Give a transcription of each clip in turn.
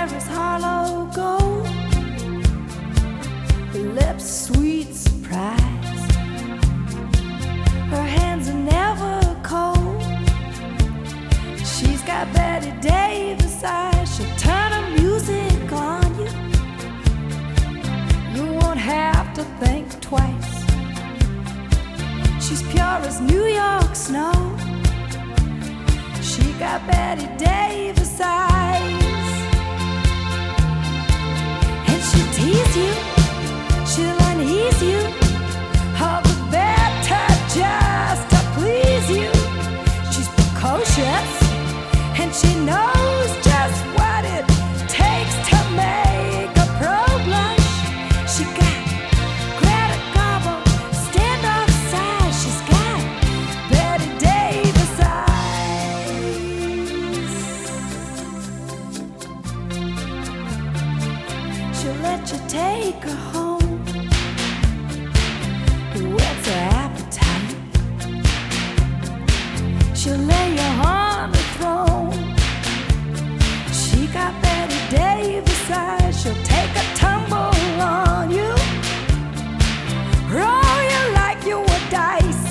hair is hollow gold, her lips sweet surprise, her hands are never cold. She's got Betty Davis eyes, she'll turn her music on you. You won't have to think twice. She's pure as New York snow. She got Betty Davis eyes. And she'll tease you, she'll unease you, all the better just to please you. She's precocious, and she knows just what it takes to make a pro blush. She got Greta Garbo, standoff size. She's got Betty Davis eyes. She'll let you take her home, whets her appetite. She'll lay you on the throne. She got Betty Davis eyes. She'll take a tumble on you, roll you like you were dice,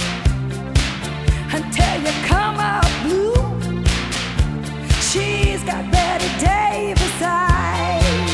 until you come out blue. She's got Betty Davis eyes.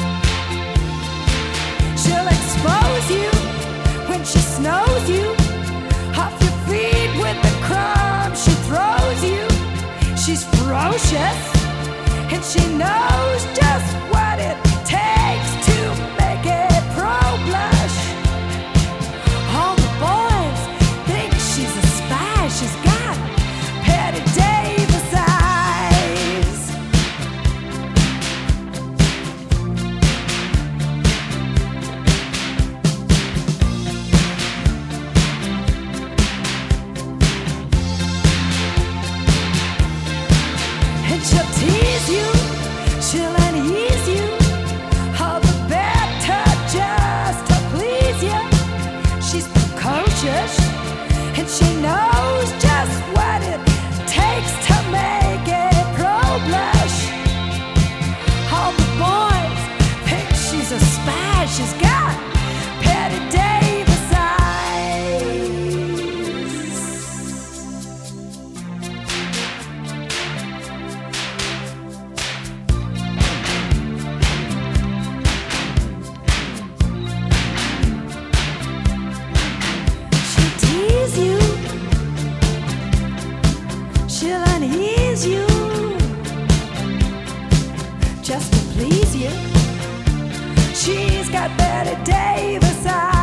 She'll expose you when she snows you off your feet with the crumbs she throws you. She's ferocious, and she knows just what it takes to make a pro blush. All the boys think she's a spy. She's got Betty Davis eyes. And she'll tease you, she'll unease you, all the better just to please you. She's precocious, and she knows just what it takes to make a pro blush. All the boys think she's a spy. She's got Betty Davis eyes. She'll tease you, she'll unease you, just to please you. She's got Betty Davis eyes.